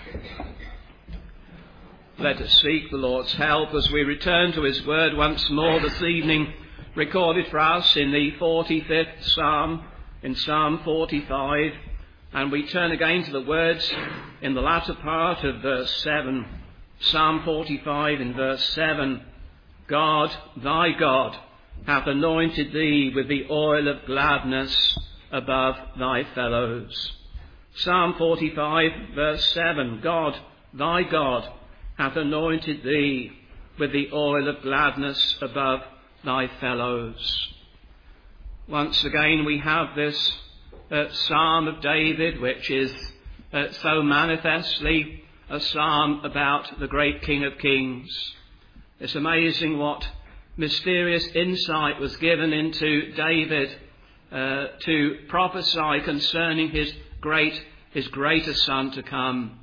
Let us seek the Lord's help as we return to his word once more this evening, recorded for us in the 45th Psalm, in Psalm 45, and we turn again to the words in the latter part of verse 7, Psalm 45 in verse 7, God, thy God, hath anointed thee with the oil of gladness above thy fellows. Psalm 45 verse 7, God, thy God, hath anointed thee with the oil of gladness above thy fellows. Once again we have this Psalm of David, which is so manifestly a psalm about the great King of Kings. It's amazing what mysterious insight was given into David to prophesy concerning his greater son to come.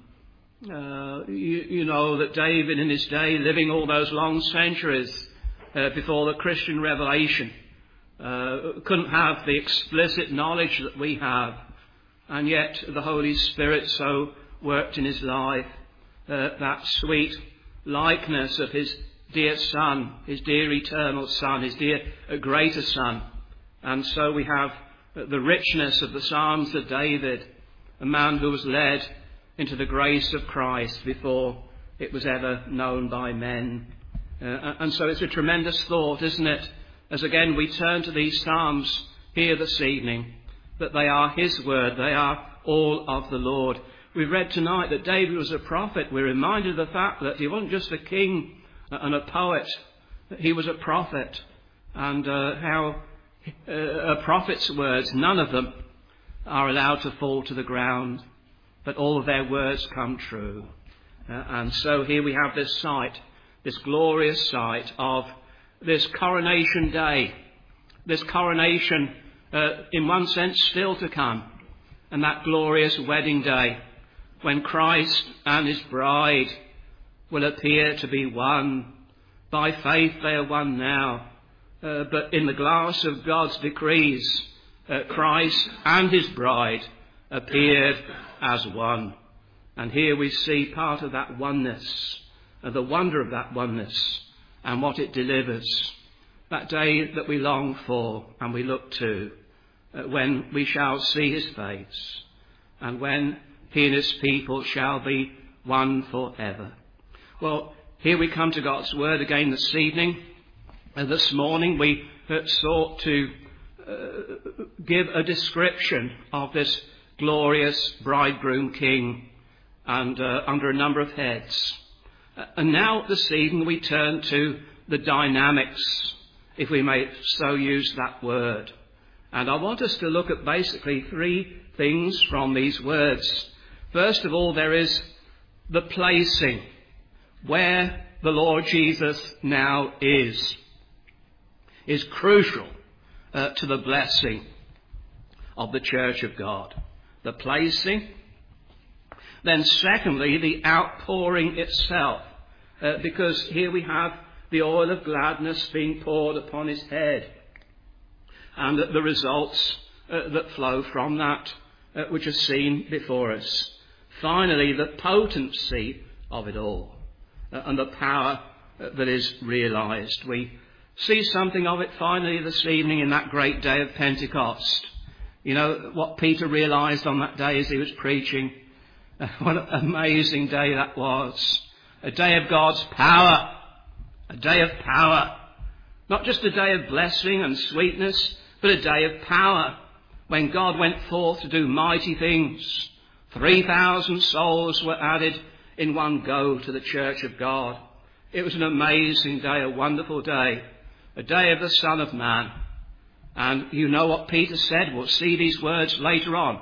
You know that David in his day, living all those long centuries before the Christian revelation, couldn't have the explicit knowledge that we have, and yet the Holy Spirit so worked in his life that sweet likeness of his dear son, his dear eternal son, his dear greater son. And so we have the richness of the Psalms of David, a man who was led into the grace of Christ before it was ever known by men. And so it's a tremendous thought, isn't it, as again we turn to these Psalms here this evening, that they are his word, they are all of the Lord. We read tonight that David was a prophet. We're reminded of the fact that he wasn't just a king and a poet, he was a prophet, and how a prophet's words, none of them are allowed to fall to the ground, but all of their words come true. And so here we have this sight, this glorious sight of this coronation day, this coronation in one sense still to come, and that glorious wedding day when Christ and his bride will appear to be one. By faith they are one now, but in the glass of God's decrees, Christ and his bride appeared as one. And here we see part of that oneness, the wonder of that oneness and what it delivers. That day that we long for and we look to, when we shall see his face and when he and his people shall be one forever. Well, here we come to God's word again this evening. And this morning we sought to give a description of this glorious bridegroom king, and under a number of heads. And now this evening we turn to the dynamics, if we may so use that word. And I want us to look at basically three things from these words. First of all, there is the placing, where the Lord Jesus now is crucial to the blessing of the church of God. The placing. Then secondly, the outpouring itself, because here we have the oil of gladness being poured upon his head, and the results that flow from that, which are seen before us. Finally, the potency of it all, and the power that is realized. We see something of it finally this evening in that great day of Pentecost. You know what Peter realized on that day as he was preaching. What an amazing day that was. A day of God's power. A day of power. Not just a day of blessing and sweetness, but a day of power. When God went forth to do mighty things. 3,000 souls were added in one go to the church of God. It was an amazing day, a wonderful day. A day of the Son of Man. And you know what Peter said. We'll see these words later on.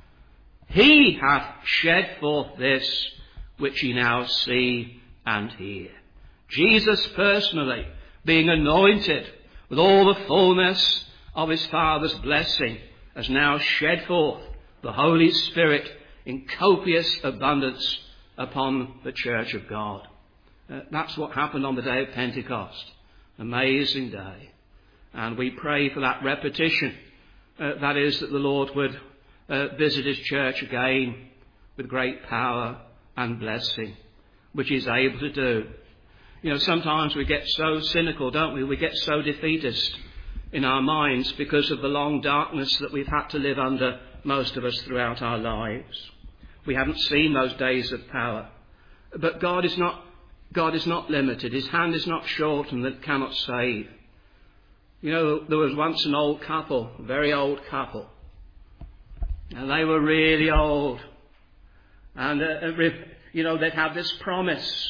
He hath shed forth this which ye now see and hear. Jesus personally, being anointed with all the fullness of his Father's blessing, has now shed forth the Holy Spirit in copious abundance upon the church of God. That's what happened on the day of Pentecost. Amazing day. And we pray for that repetition. That is, that the Lord would visit his church again with great power and blessing, which he's able to do. You know, sometimes we get so cynical, don't we? We get so defeatist in our minds because of the long darkness that we've had to live under, most of us, throughout our lives. We haven't seen those days of power. But God is not limited. His hand is not shortened that cannot save. You know, there was once an old couple, a very old couple, and they were really old. And, you know, they'd have this promise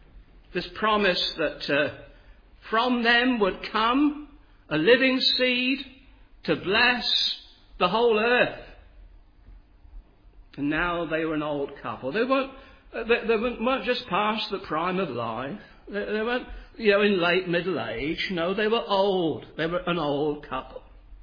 that from them would come a living seed to bless the whole earth. And now they were an old couple. They weren't just past the prime of life. They weren't, you know, in late middle age. No, they were old. They were an old couple.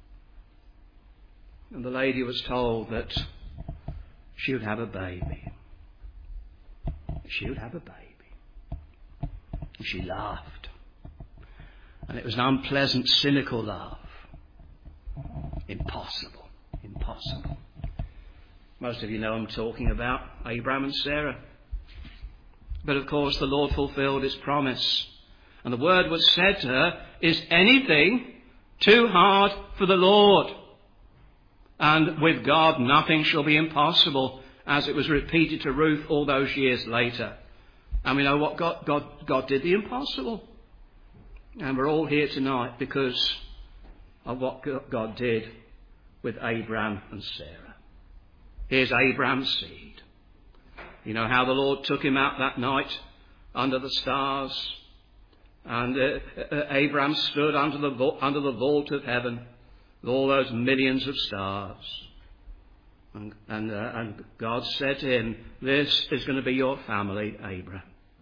And the lady was told that she would have a baby. She would have a baby. And she laughed. And it was an unpleasant, cynical laugh. Impossible. Impossible. Most of you know I'm talking about Abraham and Sarah. But of course the Lord fulfilled his promise. And the word was said to her, is anything too hard for the Lord? And with God nothing shall be impossible, as it was repeated to Ruth all those years later. And we know what God did the impossible. And we're all here tonight because of what God did with Abraham and Sarah. Here's Abraham's seed. You know how the Lord took him out that night under the stars, and Abraham stood under the vault of heaven with all those millions of stars, and God said to him, "This is going to be your family, Abraham."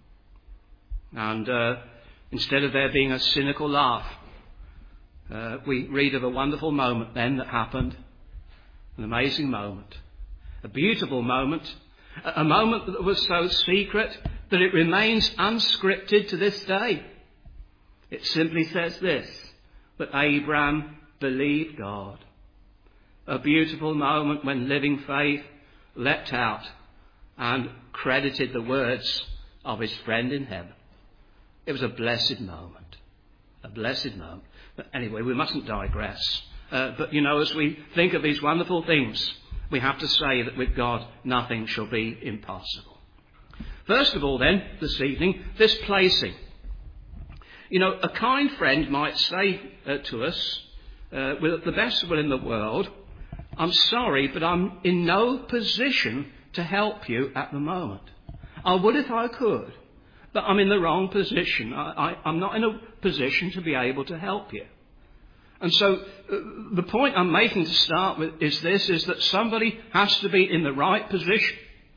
And instead of there being a cynical laugh, we read of a wonderful moment then that happened, an amazing moment. A beautiful moment, a moment that was so secret that it remains unscripted to this day. It simply says this, that Abraham believed God. A beautiful moment when living faith leapt out and credited the words of his friend in heaven. It was a blessed moment. A blessed moment. But anyway, we mustn't digress. But you know, as we think of these wonderful things, we have to say that with God nothing shall be impossible. First of all then, this evening, this placing. You know, a kind friend might say to us, with the best will in the world, "I'm sorry, but I'm in no position to help you at the moment. I would if I could, but I'm in the wrong position. I'm not in a position to be able to help you." And so the point I'm making to start with is that somebody has to be in the right position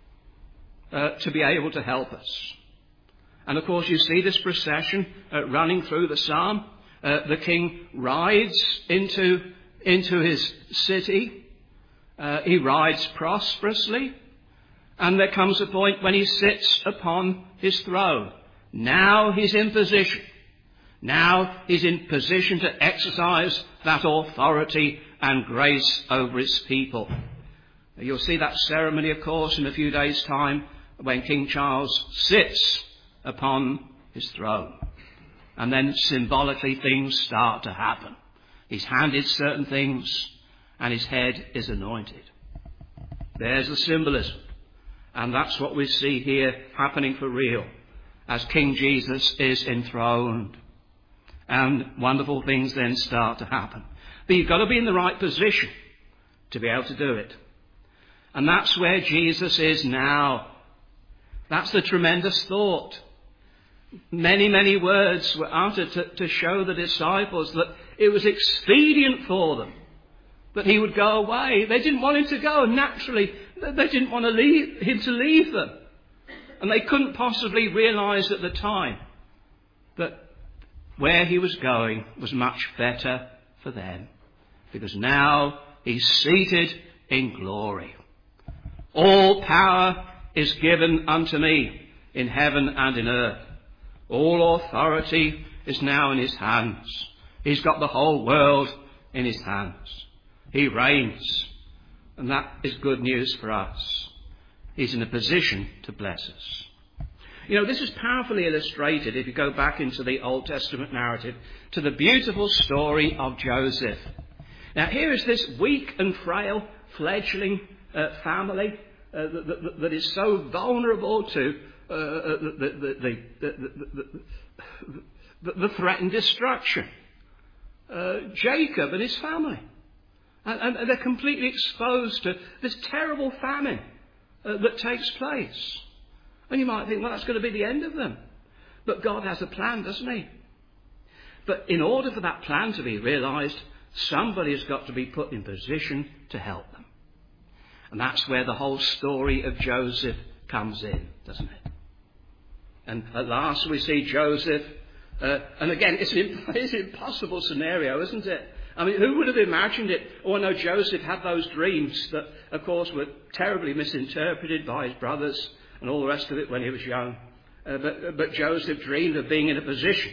to be able to help us. And of course you see this procession running through the psalm. The king rides into his city. He rides prosperously. And there comes a point when he sits upon his throne. Now he's in position. Now he's in position to exercise that authority and grace over his people. You'll see that ceremony, of course, in a few days' time when King Charles sits upon his throne. And then symbolically things start to happen. He's handed certain things and his head is anointed. There's the symbolism. And that's what we see here happening for real as King Jesus is enthroned. And wonderful things then start to happen. But you've got to be in the right position to be able to do it. And that's where Jesus is now. That's the tremendous thought. Many, many words were uttered to show the disciples that it was expedient for them that he would go away. They didn't want him to go. Naturally, they didn't want him to leave them. And they couldn't possibly realize at the time that where he was going was much better for them, because now he's seated in glory. All power is given unto me in heaven and in earth. All authority is now in his hands. He's got the whole world in his hands. He reigns, and that is good news for us. He's in a position to bless us. You know, this is powerfully illustrated, if you go back into the Old Testament narrative, to the beautiful story of Joseph. Now, here is this weak and frail fledgling family that is so vulnerable to the threatened destruction. Jacob and his family. And they're completely exposed to this terrible famine that takes place. And you might think, well, that's going to be the end of them. But God has a plan, doesn't he? But in order for that plan to be realised, somebody has got to be put in position to help them. And that's where the whole story of Joseph comes in, doesn't it? And at last we see Joseph, and again, it's an impossible scenario, isn't it? I mean, who would have imagined it? Oh, no, Joseph had those dreams that, of course, were terribly misinterpreted by his brothers and all the rest of it when he was young. But Joseph dreamed of being in a position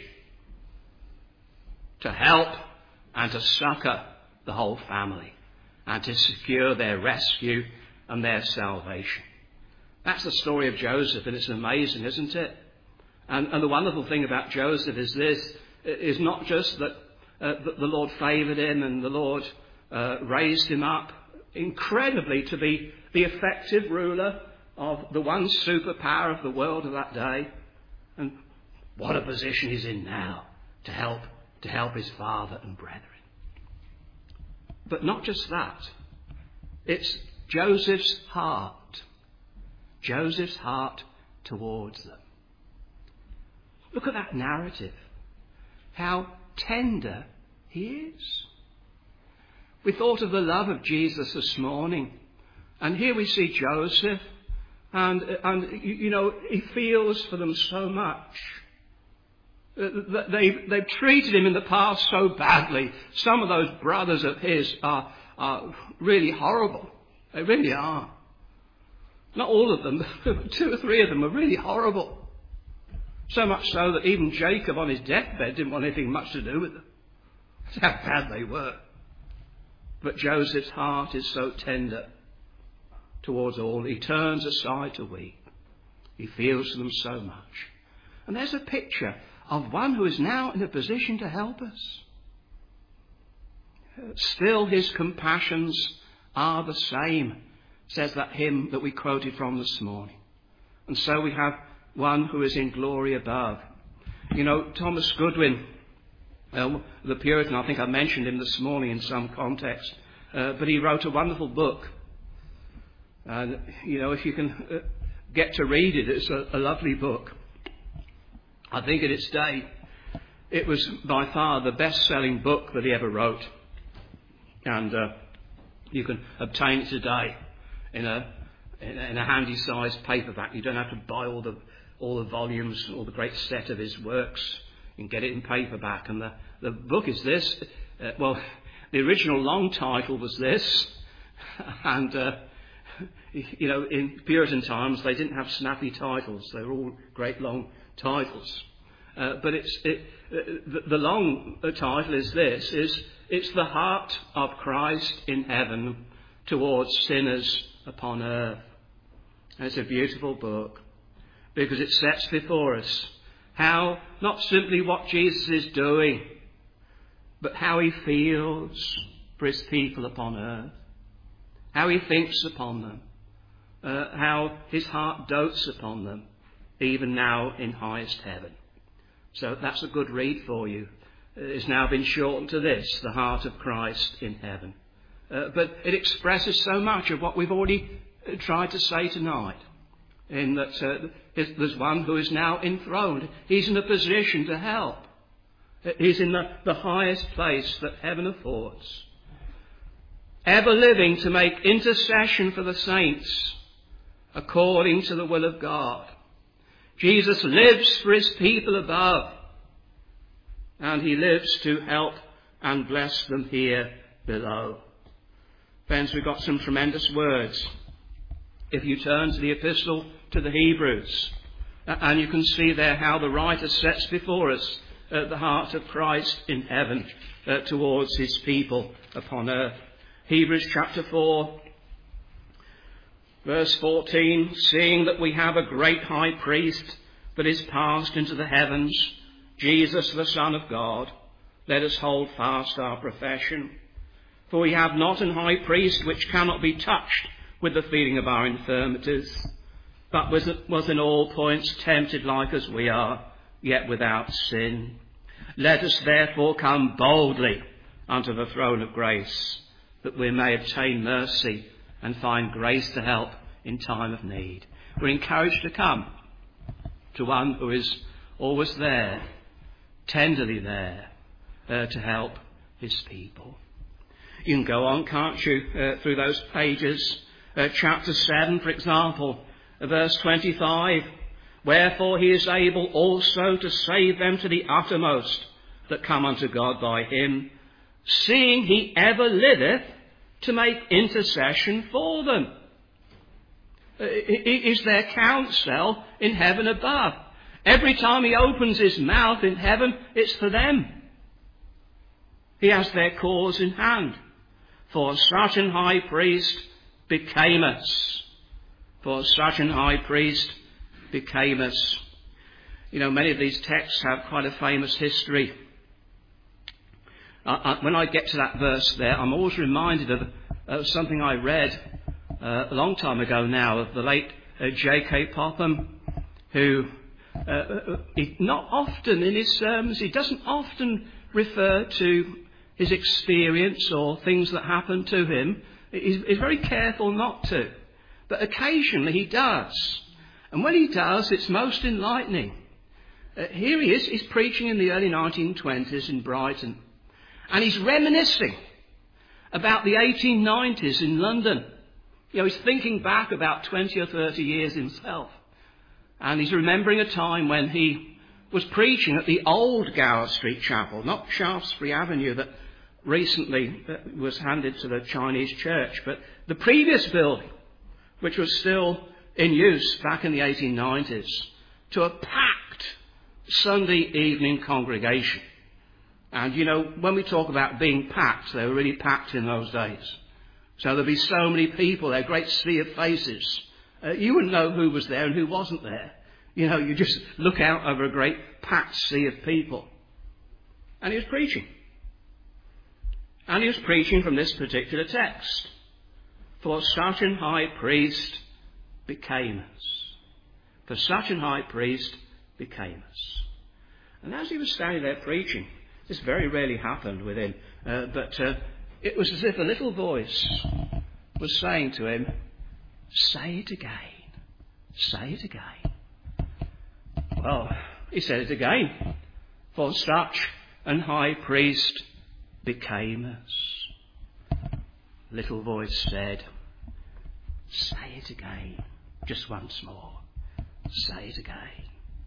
to help and to succour the whole family and to secure their rescue and their salvation. That's the story of Joseph, and it's amazing, isn't it? And the wonderful thing about Joseph is this, is not just that the Lord favoured him and the Lord raised him up incredibly to be the effective ruler of the one superpower of the world of that day. And what a position he's in now to help his father and brethren. But not just that. It's Joseph's heart. Joseph's heart towards them. Look at that narrative. How tender he is. We thought of the love of Jesus this morning. And here we see Joseph. And you know, he feels for them so much. They've treated him in the past so badly. Some of those brothers of his are really horrible. They really are. Not all of them, but 2 or 3 of them are really horrible. So much so that even Jacob on his deathbed didn't want anything much to do with them. That's how bad they were. But Joseph's heart is so tender towards all. He turns aside to weep. He feels for them so much. And there's a picture of one who is now in a position to help us. Still his compassions are the same, says that hymn that we quoted from this morning. And so we have one who is in glory above. You know, Thomas Goodwin, the Puritan, I think I mentioned him this morning in some context, but he wrote a wonderful book. And, you know, if you can get to read it, it's a lovely book. I think in its day, it was by far the best-selling book that he ever wrote. And you can obtain it today in a handy-sized paperback. You don't have to buy all the volumes, all the great set of his works. You can get it in paperback. And the book is this. The original long title was this. And, you know, in Puritan times, they didn't have snappy titles. They were all great long titles. But the long title is this. It's the heart of Christ in heaven towards sinners upon earth. And it's a beautiful book because it sets before us how, not simply what Jesus is doing, but how he feels for his people upon earth, how he thinks upon them, how his heart dotes upon them, even now in highest heaven. So that's a good read for you. It's now been shortened to this, the heart of Christ in heaven. But it expresses so much of what we've already tried to say tonight, in that there's one who is now enthroned. He's in a position to help. He's in the highest place that heaven affords, ever living to make intercession for the saints according to the will of God. Jesus lives for his people above, and he lives to help and bless them here below. Friends, we've got some tremendous words. If you turn to the epistle to the Hebrews, and you can see there how the writer sets before us the heart of Christ in heaven towards his people upon earth. Hebrews chapter 4, Verse 14, seeing that we have a great high priest that is passed into the heavens, Jesus the Son of God, let us hold fast our profession. For we have not an high priest which cannot be touched with the feeling of our infirmities, but was in all points tempted like as we are, yet without sin. Let us therefore come boldly unto the throne of grace, that we may obtain mercy and find grace to help in time of need. We're encouraged to come to one who is always there, tenderly there, to help his people. You can go on, can't you, through those pages. Chapter 7, for example, verse 25. Wherefore he is able also to save them to the uttermost that come unto God by him, seeing he ever liveth to make intercession for them. Is their counsel in heaven above. Every time he opens his mouth in heaven, it's for them. He has their cause in hand. For such an high priest became us. For such an high priest became us. You know, many of these texts have quite a famous history. When I get to that verse there, I'm always reminded of something I read a long time ago now, of the late J.K. Popham, who, not often in his sermons, he doesn't often refer to his experience or things that happened to him. He's very careful not to. But occasionally he does. And when he does, it's most enlightening. Here he is, he's preaching in the early 1920s in Brighton. And he's reminiscing about the 1890s in London. You know, he's thinking back about 20 or 30 years himself. And he's remembering a time when he was preaching at the old Gower Street Chapel, not Shaftesbury Avenue that recently was handed to the Chinese church, but the previous building, which was still in use back in the 1890s, to a packed Sunday evening congregation. And, you know, when we talk about being packed, they were really packed in those days. So there'd be so many people, a great sea of faces. You wouldn't know who was there and who wasn't there. You know, you just look out over a great packed sea of people. And he was preaching. And he was preaching from this particular text. For such an high priest became us. For such an high priest became us. And as he was standing there preaching, this very rarely happened with him, but it was as if a little voice was saying to him, say it again, say it again. Well, he said it again. For such an high priest became us. Little voice said, say it again, just once more, say it again.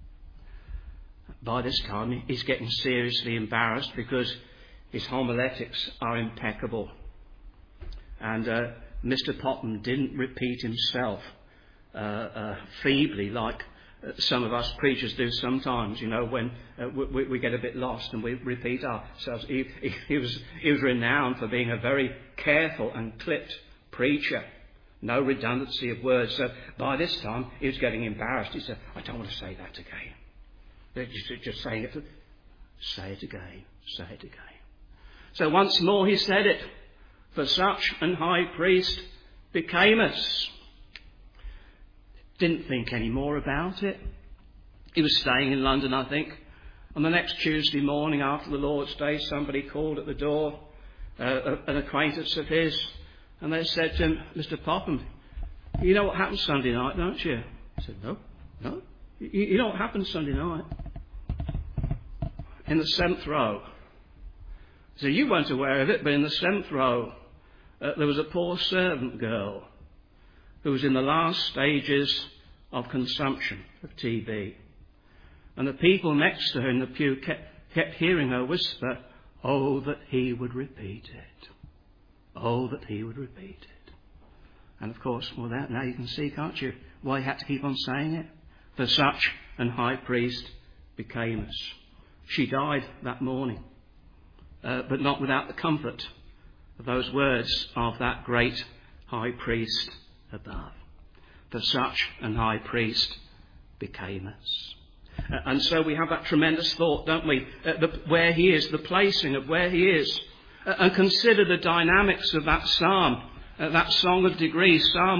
By this time, he's getting seriously embarrassed because his homiletics are impeccable. And Mr. Popham didn't repeat himself feebly like some of us preachers do sometimes, you know, when we get a bit lost and we repeat ourselves. He was renowned for being a very careful and clipped preacher. No redundancy of words. So by this time, he was getting embarrassed. He said, I don't want to say that again. Just saying it. Say it again. Say it again. So once more he said it. For such an high priest became us. Didn't think any more about it. He was staying in London, I think. On the next Tuesday morning after the Lord's Day, somebody called at the door, an acquaintance of his, and they said to him, Mr. Popham, you know what happened Sunday night, don't you? He said, no. You know what happened Sunday night? In the 7th row. So you weren't aware of it, but in the 7th row, there was a poor servant girl who was in the last stages of consumption of TB. And the people next to her in the pew kept hearing her whisper, oh, that he would repeat it. Oh, that he would repeat it. And of course, well, that now you can see, can't you, why he had to keep on saying it? For such an high priest became us. She died that morning, but not without the comfort of those words of that great high priest above. for such an high priest became us. And so we have that tremendous thought, don't we? Where he is, the placing of where he is. And consider the dynamics of that psalm, that Song of Degrees, Psalm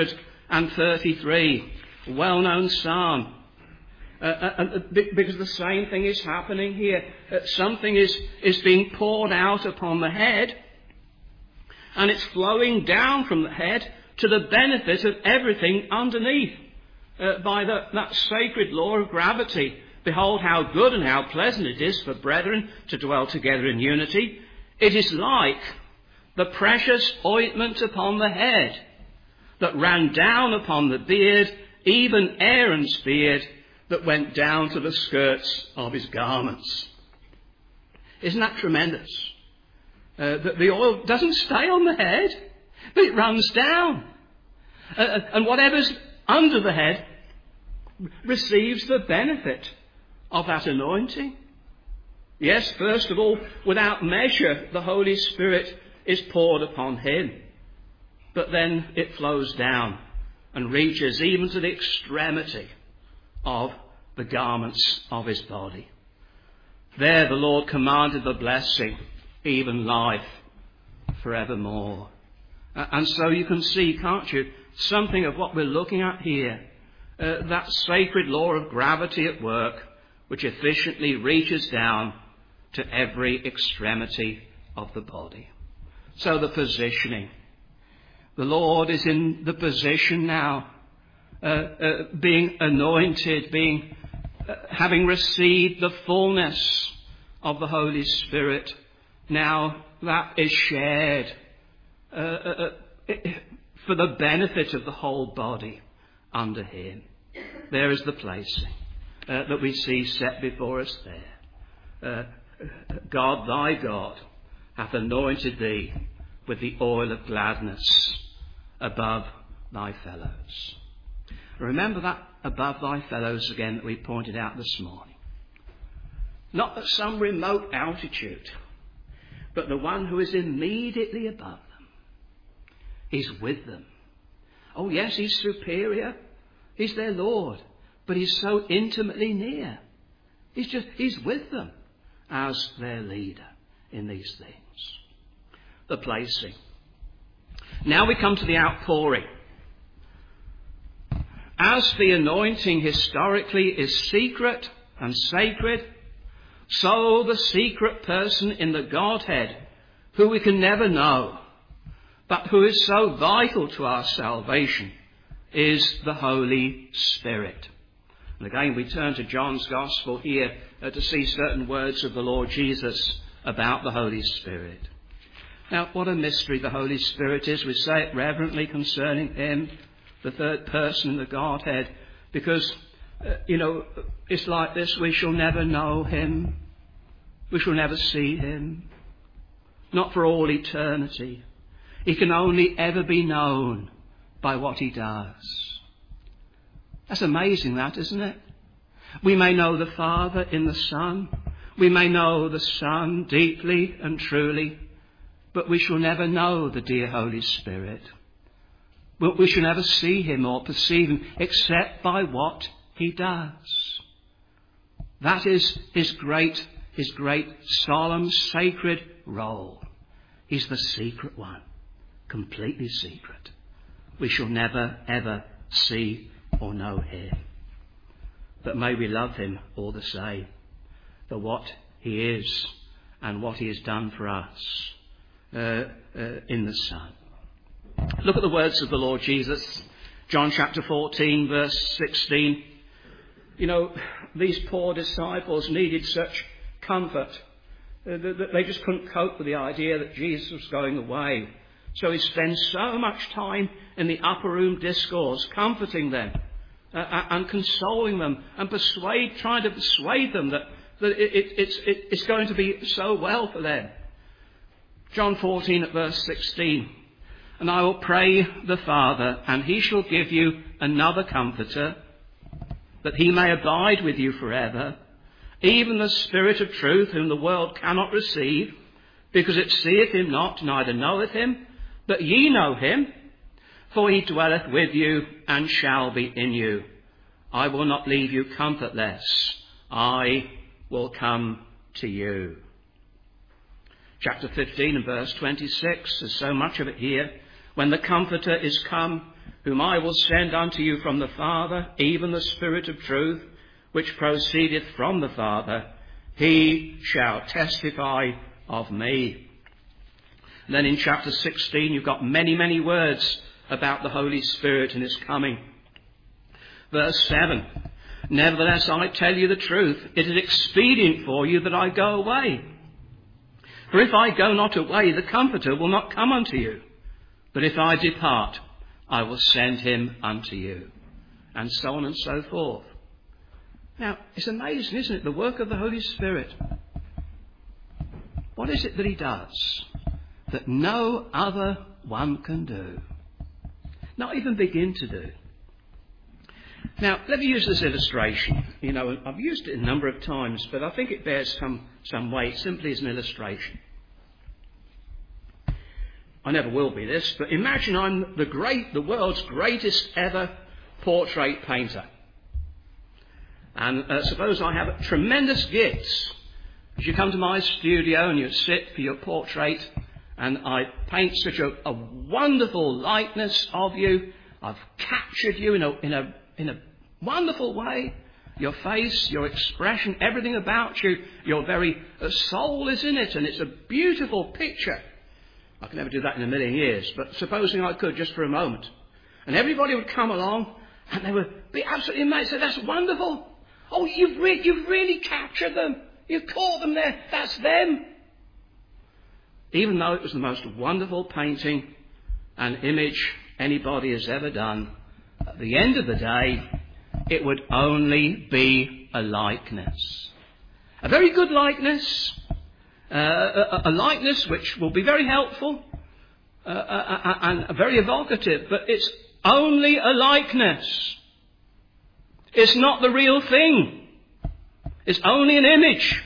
133, a well-known psalm. Because the same thing is happening here. Something is being poured out upon the head, and it's flowing down from the head to the benefit of everything underneath. By that sacred law of gravity. Behold how good and how pleasant it is for brethren to dwell together in unity. It is like the precious ointment upon the head that ran down upon the beard, even Aaron's beard that went down to the skirts of his garments. Isn't that tremendous? That the oil doesn't stay on the head, but it runs down. And whatever's under the head receives the benefit of that anointing. Yes, first of all, without measure, the Holy Spirit is poured upon him. But then it flows down and reaches even to the extremity of the garments of his body. There the Lord commanded the blessing, even life forevermore. And so you can see, can't you, something of what we're looking at here. That sacred law of gravity at work, which efficiently reaches down to every extremity of the body. So the positioning. The Lord is in the position now, being anointed, having received the fullness of the Holy Spirit. Now that is shared for the benefit of the whole body under him. There is the placing that we see set before us there. God, thy God, hath anointed thee with the oil of gladness above thy fellows. Remember that above thy fellows again that we pointed out this morning. Not at some remote altitude, but the one who is immediately above them. He's with them. Oh yes, he's superior. He's their Lord. But he's so intimately near. He's with them as their leader in these things. The placing. Now we come to the outpouring. As the anointing historically is secret and sacred, so the secret person in the Godhead, who we can never know, but who is so vital to our salvation, is the Holy Spirit. And again, we turn to John's Gospel here to see certain words of the Lord Jesus about the Holy Spirit. Now, what a mystery the Holy Spirit is. We say it reverently concerning him, the third person in the Godhead, because, it's like this. We shall never know him. We shall never see him. Not for all eternity. He can only ever be known by what he does. That's amazing, that, isn't it? We may know the Father in the Son. We may know the Son deeply and truly, but we shall never know the dear Holy Spirit. We shall never see him or perceive him except by what he does. That is his great solemn, sacred role. He's the secret one, completely secret. We shall never, ever see or know him. But may we love him all the same for what he is and what he has done for us in the Son. Look at the words of the Lord Jesus. John chapter 14, verse 16. These poor disciples needed such comfort that they just couldn't cope with the idea that Jesus was going away. So he spends so much time in the upper room discourse, comforting them and consoling them and trying to persuade them that it's going to be so well for them. John 14 at verse 16. And I will pray the Father, and he shall give you another comforter, that he may abide with you forever, even the Spirit of truth, whom the world cannot receive, because it seeth him not, neither knoweth him. But ye know him, For he dwelleth with you and shall be in you. I will not leave you comfortless. I will come to you. Chapter 15 and verse 26, there's so much of it here. When the Comforter is come, whom I will send unto you from the Father, even the Spirit of truth, which proceedeth from the Father, he shall testify of me. And then in chapter 16, you've got many, many words about the Holy Spirit and his coming. Verse 7, nevertheless I tell you the truth, it is expedient for you that I go away. For if I go not away, the Comforter will not come unto you. But if I depart, I will send him unto you. And so on and so forth. Now, it's amazing, isn't it, the work of the Holy Spirit. What is it that he does that no other one can do? Not even begin to do. Now, let me use this illustration. You know, I've used it a number of times, but I think it bears some weight simply as an illustration. I never will be this, but imagine I'm the world's greatest ever portrait painter. And suppose I have tremendous gifts. As you come to my studio and you sit for your portrait, and I paint such a wonderful likeness of you. I've captured you in a wonderful way. Your face, your expression, everything about you, your very soul is in it, and it's a beautiful picture. I can never do that in a million years, but supposing I could just for a moment. And everybody would come along, and they would be absolutely amazed. Say, that's wonderful. Oh, you've really captured them. You've caught them there. That's them. Even though it was the most wonderful painting and image anybody has ever done, at the end of the day, it would only be a likeness. A very good likeness, a likeness which will be very helpful and very evocative, but it's only a likeness. It's not the real thing. It's only an image.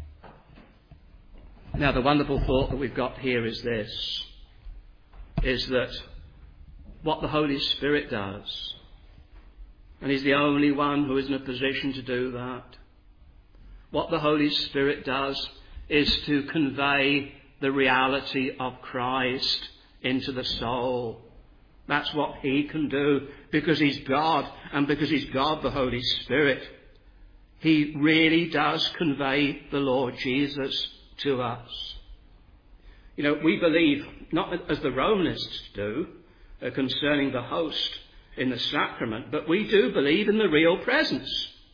Now, the wonderful thought that we've got here is this, is that what the Holy Spirit does, and he's the only one who is in a position to do that, what the Holy Spirit does is to convey the reality of Christ into the soul. That's what he can do because he's God, and because he's God, the Holy Spirit. He really does convey the Lord Jesus to us. You know, we believe, not as the Romanists do, concerning the host in the sacrament, but we do believe in the real presence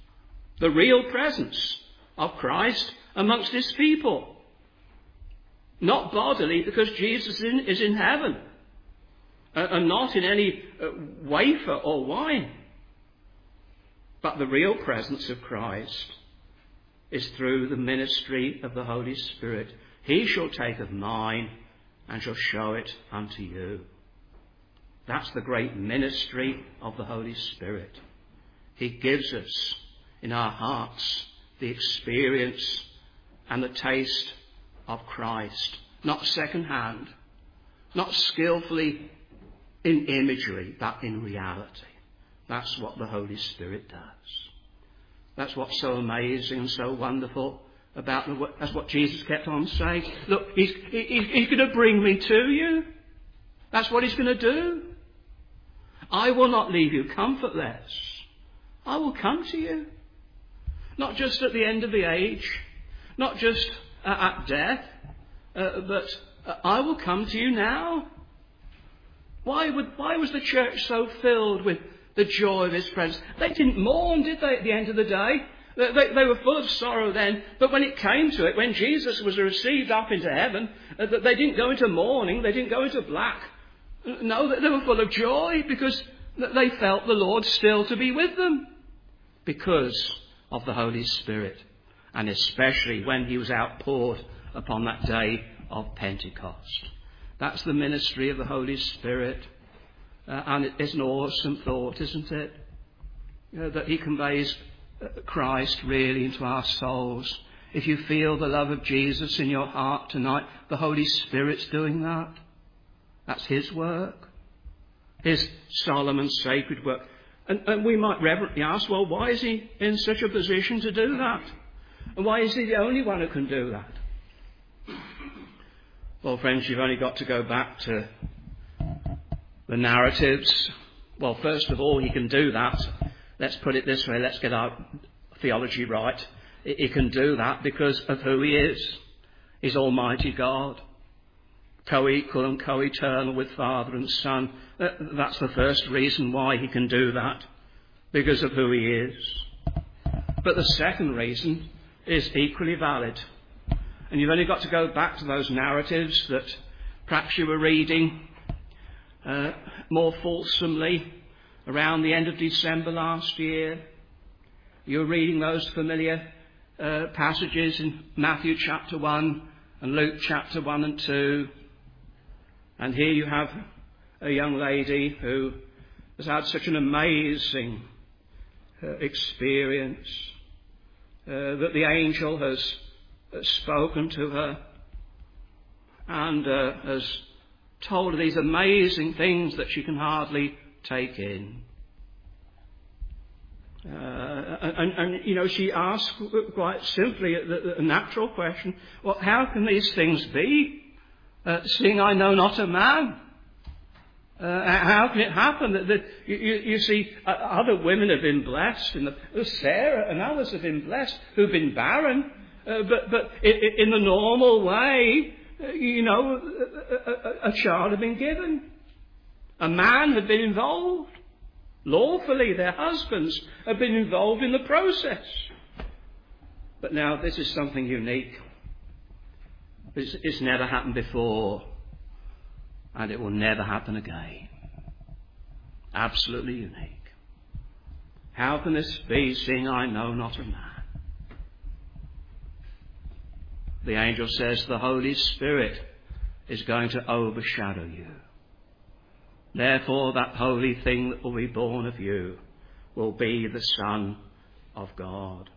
of Christ amongst his people. Not bodily, because Jesus is in heaven, and not in any wafer or wine. But the real presence of Christ is through the ministry of the Holy Spirit. He shall take of mine and shall show it unto you. That's the great ministry of the Holy Spirit. He gives us in our hearts the experience and the taste of Christ, not second-hand, not skillfully in imagery, but in reality. That's what the Holy Spirit does. That's what's so amazing and so wonderful about that's what Jesus kept on saying. Look, he's going to bring me to you. That's what he's going to do. I will not leave you comfortless. I will come to you. Not just at the end of the age, not just at death, but I will come to you now. Why was the church so filled with the joy of his presence? They didn't mourn, did they, at the end of the day? They were full of sorrow then, but when it came to it, when Jesus was received up into heaven, they didn't go into mourning, they didn't go into black. No, they were full of joy because they felt the Lord still to be with them because of the Holy Spirit, and especially when he was outpoured upon that day of Pentecost. That's the ministry of the Holy Spirit. And it's an awesome thought, isn't it? That he conveys Christ really into our souls. If you feel the love of Jesus in your heart tonight, the Holy Spirit's doing that. That's his work. his solemn and sacred work. And we might reverently ask, well, why is he in such a position to do that? And why is he the only one who can do that? Well, friends, you've only got to go back to the narratives. Well, first of all, he can do that. Let's put it this way. Let's get our theology right. He can do that because of who he is. He's Almighty God, co-equal and co-eternal with Father and Son. That's the first reason why he can do that, because of who he is. But the second reason is equally valid. And you've only got to go back to those narratives that perhaps you were reading more fulsomely around the end of December last year. You were reading those familiar passages in Matthew chapter 1 and Luke chapter 1 and 2. And here you have a young lady who has had such an amazing experience that the angel has spoken to her and has told her these amazing things that she can hardly take in. And you know, she asked quite simply a natural question, well, how can these things be, seeing I know not a man? How can it happen that you see other women have been blessed, Sarah and others have been blessed who've been barren, but in the normal way, you know, a child had been given. A man had been involved. Lawfully, their husbands have been involved in the process. But now this is something unique. It's never happened before, and it will never happen again. Absolutely unique. How can this be, seeing I know not a man? The angel says the Holy Spirit is going to overshadow you. Therefore, that holy thing that will be born of you will be the Son of God.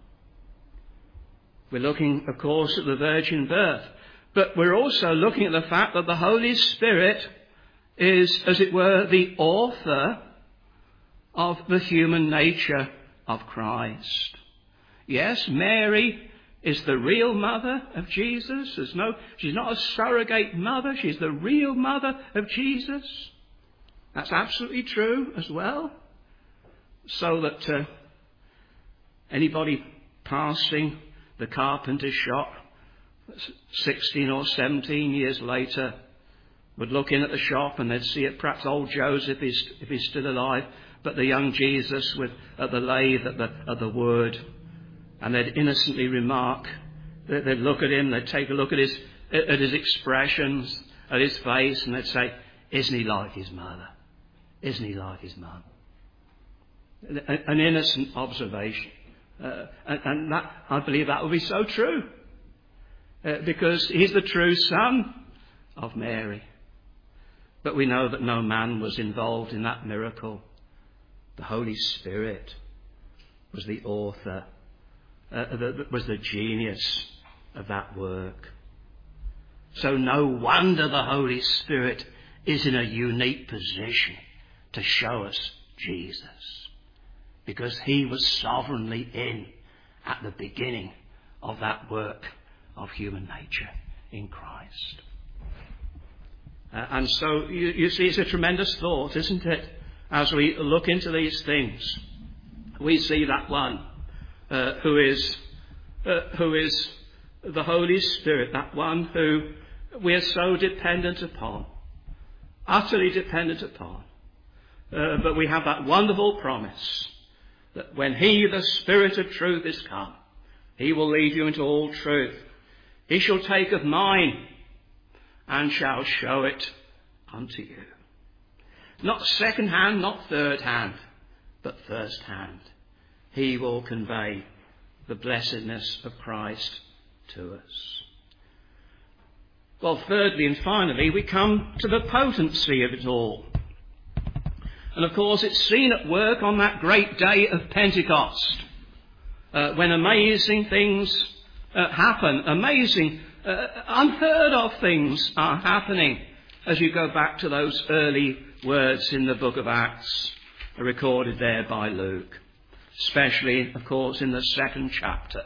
We're looking, of course, at the virgin birth, but we're also looking at the fact that the Holy Spirit is, as it were, the author of the human nature of Christ. Yes, Mary is the real mother of Jesus. She's not a surrogate mother. She's the real mother of Jesus. That's absolutely true as well. So that anybody passing the carpenter's shop 16 or 17 years later would look in at the shop and they'd see it, perhaps old Joseph if he's still alive, but the young Jesus at the lathe at the wood, and they'd innocently remark, they'd look at him, they'd take a look at his expressions, at his face, and they'd say, isn't he like his mother? Isn't he like his mum? An innocent observation. And that, I believe that will be so true. Because he's the true son of Mary. But we know that no man was involved in that miracle. The Holy Spirit was the author, was the genius of that work. So no wonder the Holy Spirit is in a unique position to show us Jesus, because he was sovereignly in at the beginning of that work of human nature in Christ. And so you see, it's a tremendous thought, isn't it? As we look into these things, we see that one who is the Holy Spirit, that one who we are so dependent upon, utterly dependent upon. But we have that wonderful promise that when he, the Spirit of truth, is come, he will lead you into all truth. He shall take of mine and shall show it unto you. Not second hand, not third hand, but first hand. He will convey the blessedness of Christ to us. Well, thirdly and finally, we come to the potency of it all. And of course, it's seen at work on that great day of Pentecost, when amazing things happen. Amazing, unheard of things are happening as you go back to those early words in the book of Acts are recorded there by Luke, especially, of course, in the 2nd chapter.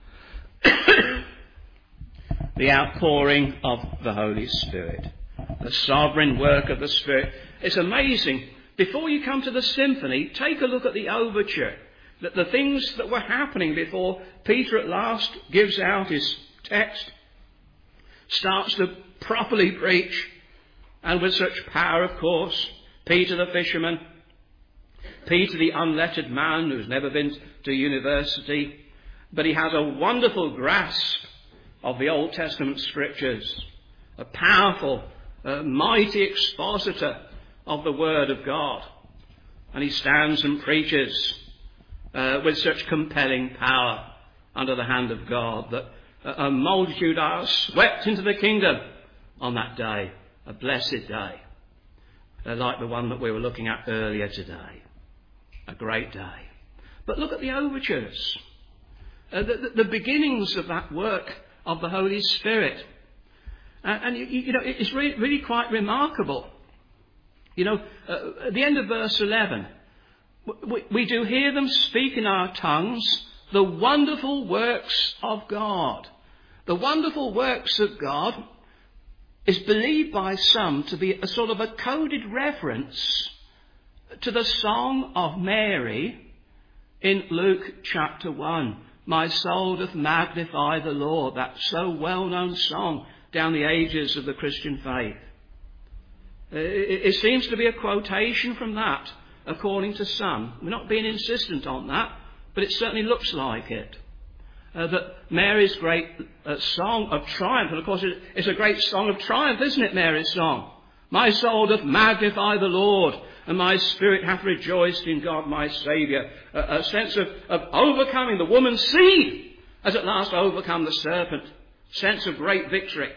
The outpouring of the Holy Spirit, the sovereign work of the Spirit. It's amazing. Before you come to the symphony, take a look at the overture, that the things that were happening before Peter at last gives out his text, starts to properly preach, and with such power, of course. Peter the fisherman, Peter the unlettered man who's never been to university, but he has a wonderful grasp of the Old Testament scriptures, a powerful, mighty expositor of the Word of God. And he stands and preaches with such compelling power under the hand of God that a multitude are swept into the kingdom on that day, a blessed day, like the one that we were looking at earlier today. A great day. But look at the overtures, the beginnings of that work of the Holy Spirit. And you know, it's really quite remarkable. You know, at the end of verse 11, we do hear them speak in our tongues the wonderful works of God. The wonderful works of God is believed by some to be a sort of a coded reference to the song of Mary in Luke chapter 1. My soul doth magnify the Lord, that so well-known song down the ages of the Christian faith. It seems to be a quotation from that, according to some. We're not being insistent on that, but it certainly looks like it. That Mary's great song of triumph, and of course it's a great song of triumph, isn't it, Mary's song? My soul doth magnify the Lord, and my spirit hath rejoiced in God my Saviour. A sense of overcoming. The woman's seed has at last overcome the serpent. Sense of great victory.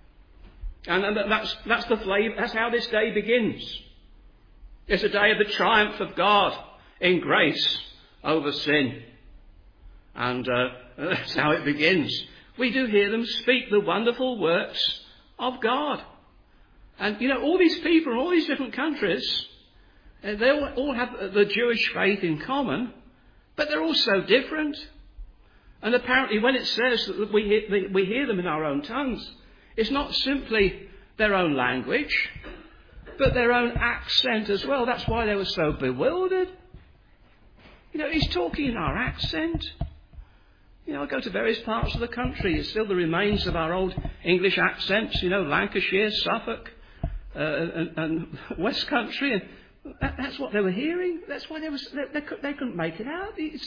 And that's the flavour. That's how this day begins. It's a day of the triumph of God in grace over sin. And that's how it begins. We do hear them speak the wonderful works of God. And, you know, all these people in all these different countries, they all have the Jewish faith in common, but they're all so different. And apparently when it says that we hear them in our own tongues, it's not simply their own language, but their own accent as well. That's why they were so bewildered. You know, he's talking in our accent. You know, I go to various parts of the country. There's still the remains of our old English accents, you know, Lancashire, Suffolk, and West Country. And that's what they were hearing. That's why they couldn't make it out. It's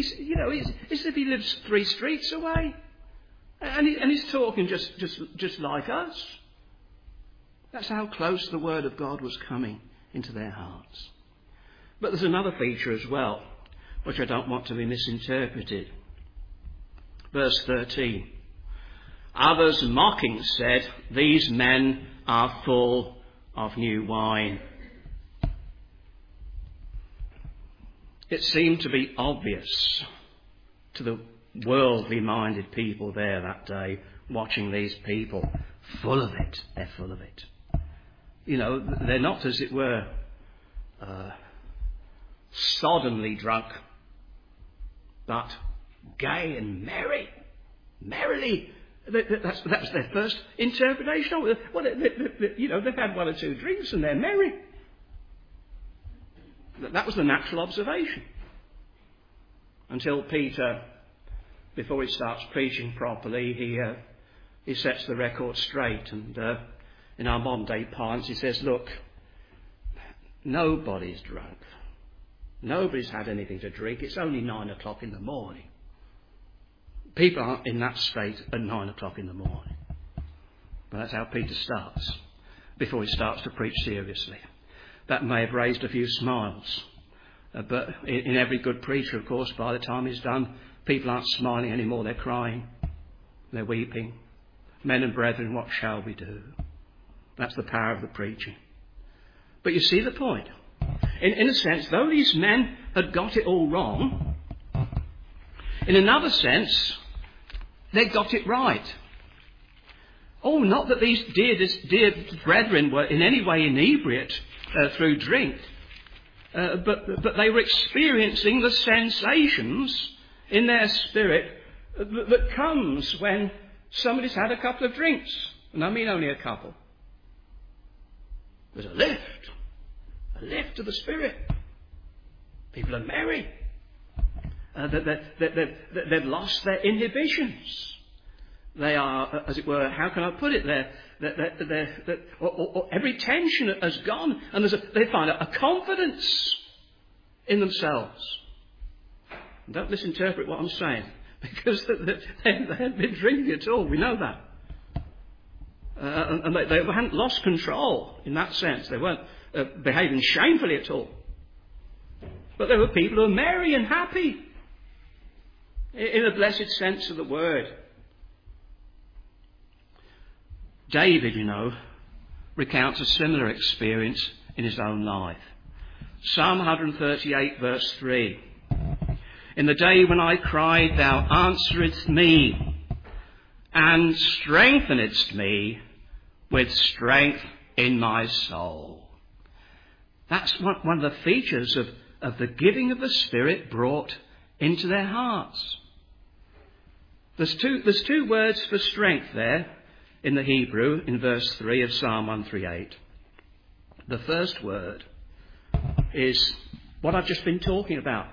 as if he lives 3 streets away. And he's talking just like us. That's how close the Word of God was coming into their hearts. But there's another feature as well, which I don't want to be misinterpreted. Verse 13. Others mocking said, these men are full of new wine. It seemed to be obvious to the worldly-minded people there that day, watching these people, full of it. They're full of it. You know, they're not, as it were, soddenly drunk, but gay and merry. Merrily. That's their first interpretation. Well, they've had 1 or 2 drinks and they're merry. That was the natural observation. Until Peter, before he starts preaching properly, he sets the record straight. And in our modern day parlance, he says, look, nobody's drunk. Nobody's had anything to drink. It's only 9 o'clock in the morning. People aren't in that state at 9 o'clock in the morning. But that's how Peter starts, before he starts to preach seriously. That may have raised a few smiles. But in every good preacher, of course, by the time he's done, people aren't smiling anymore. They're crying. They're weeping. Men and brethren, what shall we do? That's the power of the preaching. But you see the point. In a sense, though these men had got it all wrong, in another sense, they got it right. Oh, not that these dear brethren were in any way inebriate through drink, but they were experiencing the sensations in their spirit that comes when somebody's had a couple of drinks. And I mean only a couple. There's a lift of the spirit. People are merry. They've lost their inhibitions. They are, as it were, how can I put it? Every tension has gone, and they find a confidence in themselves. And don't misinterpret what I'm saying, because they haven't been drinking at all. We know that. And they hadn't lost control in that sense. They weren't behaving shamefully at all. But there were people who were merry and happy in the blessed sense of the word. David, recounts a similar experience in his own life. Psalm 138 verse 3. In the day when I cried, thou answeredst me, and strengthenedst me with strength in my soul. That's one of the features of the giving of the Spirit brought into their hearts. There's two words for strength there in the Hebrew in verse 3 of Psalm 138. The first word is what I've just been talking about,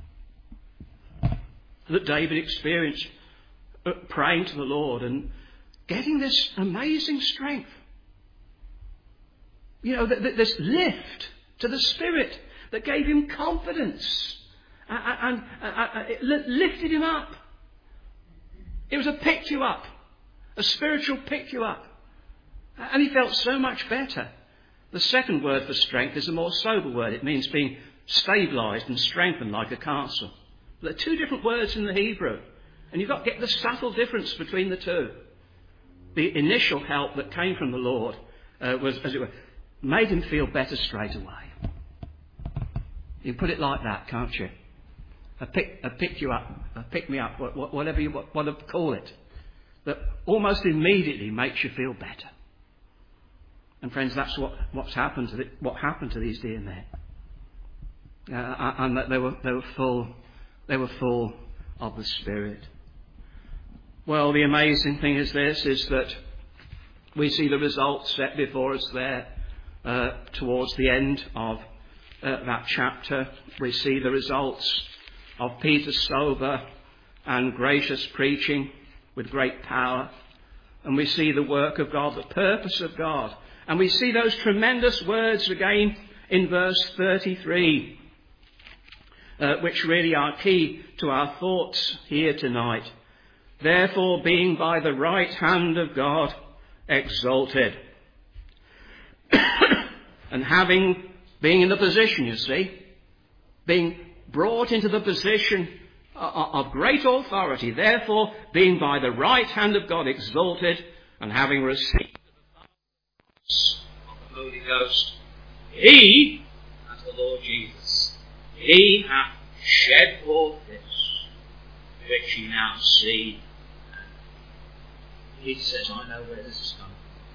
that David experienced praying to the Lord and getting this amazing strength. This lift to the Spirit that gave him confidence and it lifted him up. It was a pick you up, a spiritual pick you up. And he felt so much better. The second word for strength is a more sober word. It means being stabilised and strengthened like a castle. There are two different words in the Hebrew, and you've got to get the subtle difference between the two. The initial help that came from the Lord was, as it were, made him feel better straight away. You can put it like that, can't you? A pick you up, a pick me up, whatever you want to call it, that almost immediately makes you feel better. And friends, that's what happened to these dear men, and that they were full of the Spirit. Well, the amazing thing is that we see the results set before us there towards the end of that chapter. We see the results of Peter's sober and gracious preaching with great power. And we see the work of God, the purpose of God. And we see those tremendous words again in verse 33, which really are key to our thoughts here tonight. Therefore, being by the right hand of God exalted, and being in the position, you see, being brought into the position of great authority, therefore, being by the right hand of God exalted, and having received of the Holy Ghost, he, as the Lord Jesus, he hath shed forth this, which ye now see. He says, I know where this has come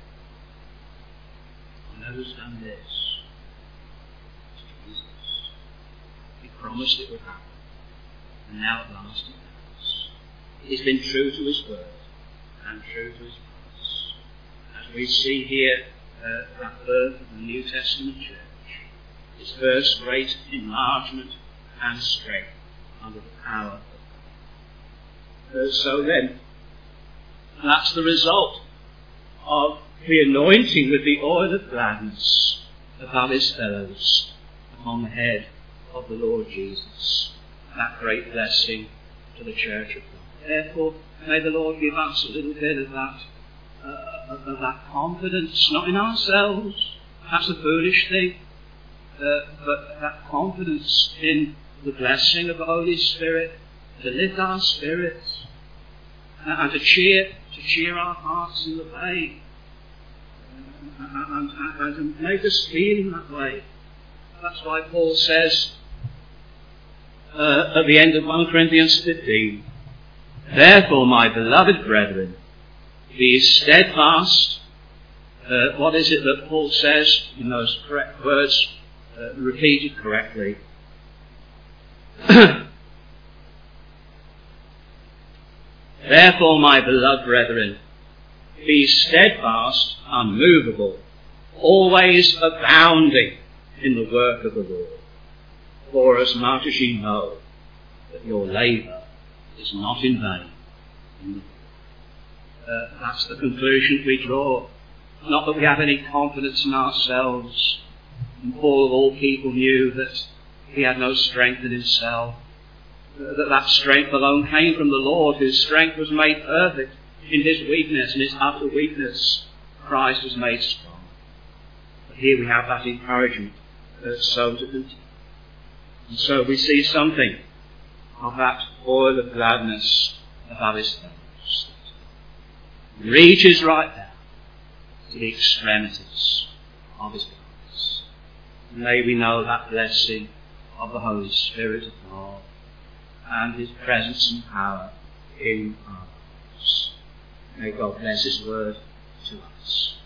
from. I know who's done this. It's Jesus. He promised it would happen. And now at last it has. He's been true to his word and true to his promise. As we see here, that birth of the New Testament church, its first great enlargement and strength under the power of God. So then, that's the result of the anointing with the oil of gladness above his fellows upon the head of the Lord Jesus. That great blessing to the church of God. Therefore, may the Lord give us a little bit of that confidence, not in ourselves, that's a foolish thing, but that confidence in the blessing of the Holy Spirit to lift our spirits and to cheer our hearts in the way and to make us feel in that way. That's why Paul says at the end of 1 Corinthians 15, therefore, my beloved brethren, be steadfast, What is it that Paul says in those correct words, repeated correctly? Therefore, my beloved brethren, be steadfast, unmovable, always abounding in the work of the Lord, for as much as ye know that your labour is not in vain in the Lord. That's the conclusion we draw. Not that we have any confidence in ourselves. And Paul of all people knew that he had no strength in himself, that strength alone came from the Lord, whose strength was made perfect in his weakness, in his utter weakness. Christ was made strong. But here we have that encouragement so to continue. And so we see something of that oil of gladness above his fellows. It reaches right down to the extremities of his lives. May we know that blessing of the Holy Spirit of God and his presence and power in our lives. May God bless his word to us.